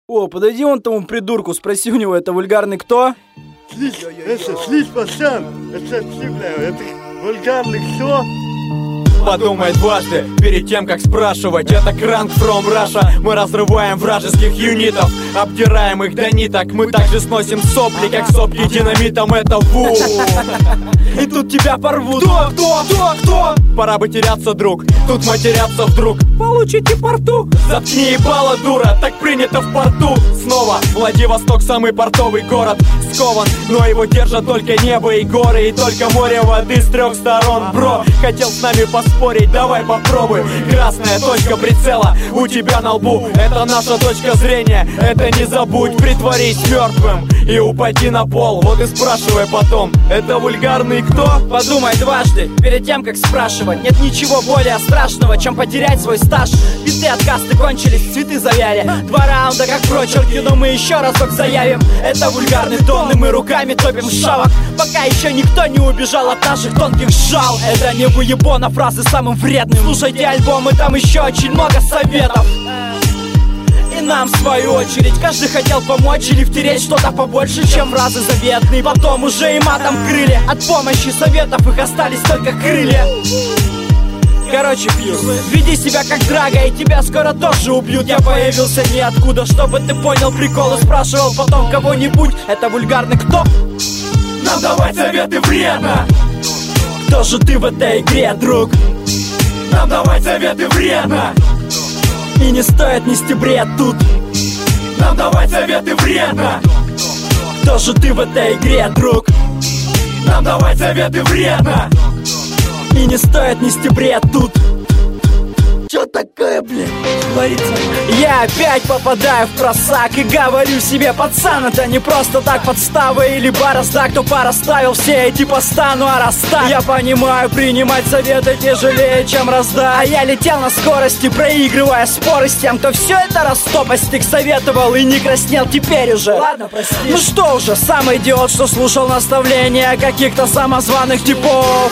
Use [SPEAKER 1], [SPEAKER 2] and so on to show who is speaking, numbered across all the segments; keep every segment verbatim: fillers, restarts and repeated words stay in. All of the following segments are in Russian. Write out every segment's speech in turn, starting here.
[SPEAKER 1] О, подойди вон тому придурку, спроси у него, это вульгарный кто?
[SPEAKER 2] Слышь, это, слышь, пацан, это, это вульгарный кто?
[SPEAKER 3] Подумай дважды, перед тем, как спрашивать. Это Crank from Russia. Мы разрываем вражеских юнитов, обдираем их до ниток. Мы также сносим сопли, как сопки динамитом. Это ву. И тут тебя порвут. Кто, кто, кто, кто? Пора бы теряться, друг. Тут матеряться вдруг. Получите порту. Заткни ебало, дура, так принято в порту. Снова Владивосток, самый портовый город. Скован, но его держат только небо и горы. И только море воды с трех сторон. Бро, хотел с нами поспорить, давай попробуй. Красная точка прицела у тебя на лбу. Это наша точка зрения, это не забудь. Притворись мертвым и упади на пол. Вот и спрашивай потом, это вульгарный кто?
[SPEAKER 1] Подумай дважды, перед тем, как спрашивать. Нет ничего более страшного, чем потерять свой стаж. Биты от касты кончились, цветы завяли. Два раунда как прочерки, но мы еще разок заявим. Это вульгарный тон, и мы руками топим шавок. Пока еще никто не убежал от наших тонких жал. Это не выебона, фразы самым вредным. Слушайте альбомы, там еще очень много советов. И нам в свою очередь каждый хотел помочь или втереть что-то побольше, чем фразы заветные. Потом уже и матом крыли. От помощи советов их остались только крылья. Короче, Фьюз, веди себя как Драга, и тебя скоро тоже убьют. Я появился ниоткуда, чтобы ты понял прикол. И спрашивал потом кого-нибудь, это вульгарный кто? Нам давать советы вредно. Кто же ты в этой игре, друг? Нам давать советы вредно. И не стоит нести бред тут. Нам давать советы вредно. Кто же ты в этой игре, друг? Нам давать советы вредно. И не стоит нести бред тут. Чё такое, блин, творится? Я опять попадаю в просак и говорю себе, пацан, это не просто так подстава или борозда. Кто порасставил все эти поста, ну а раз так, я понимаю, принимать советы тяжелее, чем раздать. А я летел на скорости, проигрывая споры с тем, кто все это растопостик советовал и не краснел теперь уже. Ладно, прости. Ну что уже, самый идиот, что слушал наставления каких-то самозваных типов.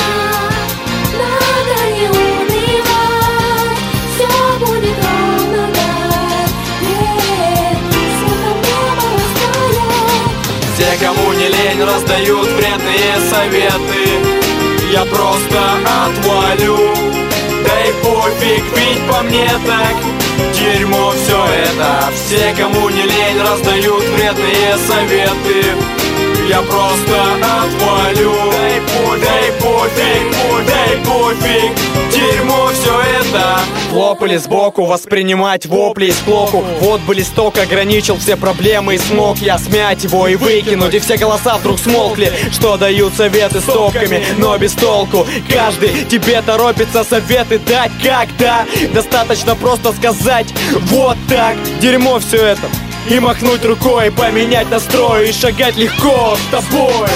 [SPEAKER 3] Те, кому не лень, раздают вредные советы. Я просто отвалю. Да и пофиг, ведь по мне так дерьмо все это. Все, кому не лень, раздают вредные советы. Я просто отвалю. Дай пофиг, дай пофиг, дерьмо все это.
[SPEAKER 4] Хлопали сбоку, воспринимать вопли из плоху. Вот бы листок ограничил все проблемы и смог я смять его и выкинуть. И все голоса вдруг смолкли, что дают советы стопками, но без толку. Каждый тебе торопится советы дать, когда достаточно просто сказать вот так. Дерьмо все это. И махнуть рукой, поменять настрой и шагать легко с тобой.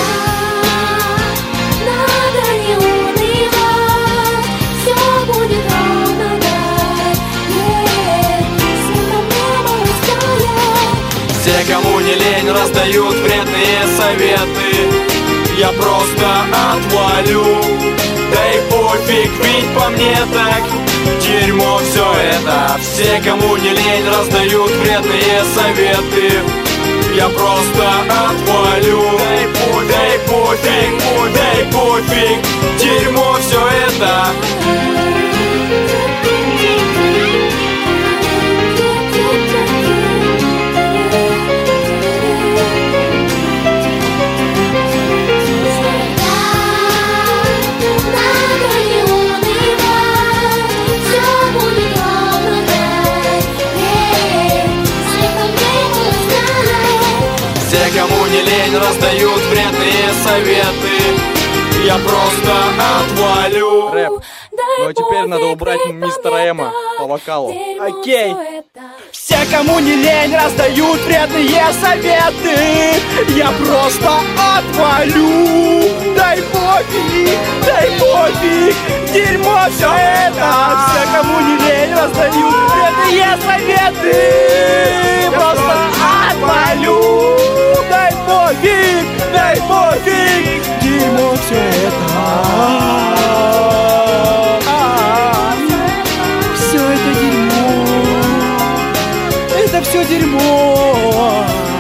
[SPEAKER 3] Все, кому не лень, раздают вредные советы. Я просто отвалю. Да и пофиг, ведь по мне так дерьмо все это. Все, кому не лень, раздают вредные советы. Я просто отвалю. Дай пофиг, дай пофиг, дерьмо все это. Все, кому не лень, раздают вредные советы. Я просто отвалю.
[SPEAKER 4] Рэп. Ну а теперь надо убрать мистера Эма по вокалу.
[SPEAKER 1] Окей. Все, кому не лень, раздают вредные советы. Я просто отвалю. Дай пофиг, дай пофиг, дерьмо все это. Все, кому не лень, раздают вредные советы. Просто отвалю. Дай пофиг, дай пофиг, дерьмо все это. Все это дерьмо. Это все дерьмо. О-о-о.